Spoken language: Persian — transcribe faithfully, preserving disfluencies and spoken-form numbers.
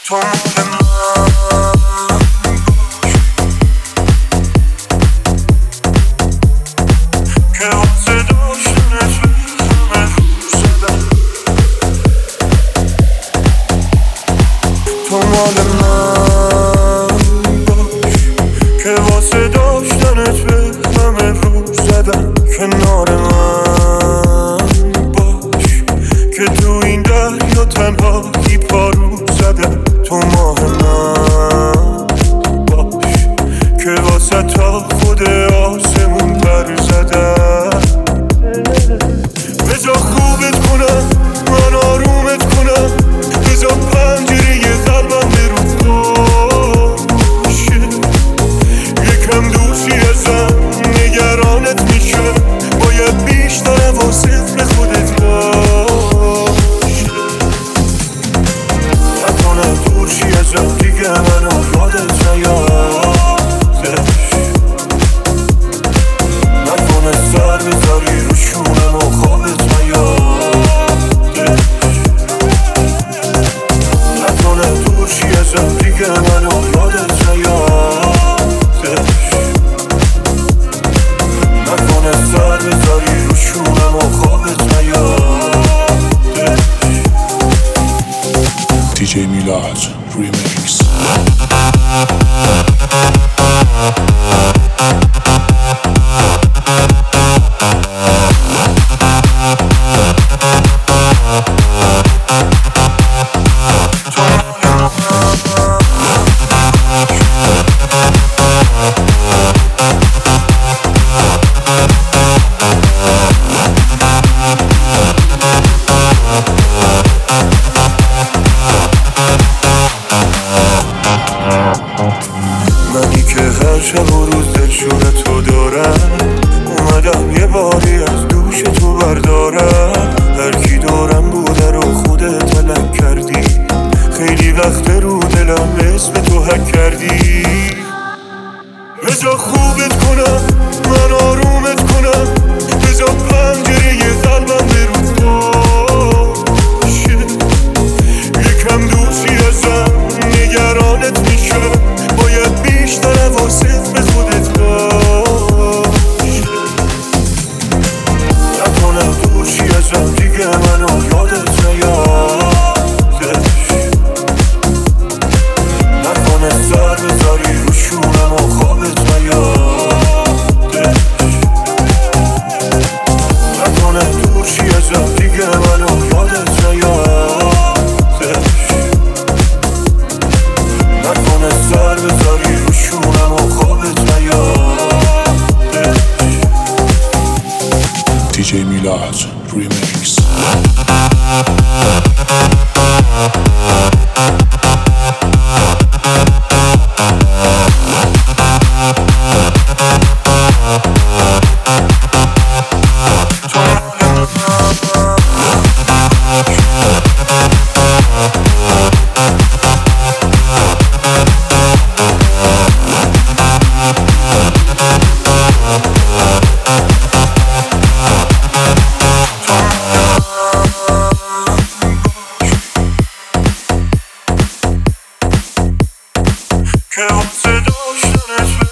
تو مال من که واسه داشتنت همه روز زدم. تو مال من باش که واسه داشتنت به همه روز زدم. کنار من باش که تو این دریا تنهایی پارو زدم. تو ماه من باش که واسه تا خود آسمون پر زدم. بذار خوبت کنم، من آرومت کنم، بذار پنجره قلبم به رو باشه. یکم دوستی ازم نگرانت میشه، باید بیشتر حواست به خودت باشه. نکنه دورشی ازم دیگه منو یادت نیادش. نکنه سر بذاری رو شونم و خوابت نیادش. نکنه دورشی ازم دیگه منو یادت نیادش. نکنه سر بذاری رو شونم و خوابت نیادش. دی جی میلاد ریمیکس. منی که هر شب و روز دلشور تو دارم، اومدم یه باری از دوش تو بردارم. هر کی دارم بوده رو خودت تلک کردی، خیلی وقت رو دلم اسم تو حک کردی. بذار خوبت کنم، من آرومت کنم، بذار پنجره قلبم به رو باشه. یکم دوستی ازم نگرانت میشه، باید بیشتر حواست به خودت باشه. نکنه دوستی ازم دیگه منو یادت نیادش. نکنه سر بذاری رو شونم و خوابت نیادش. نکنه دوستی ازم دیگه منو یادت نیادش. نکنه سر بذاری رو شونم و خوابت نیادش. دی جی میلاد ریمیکس. که واسه داشتنت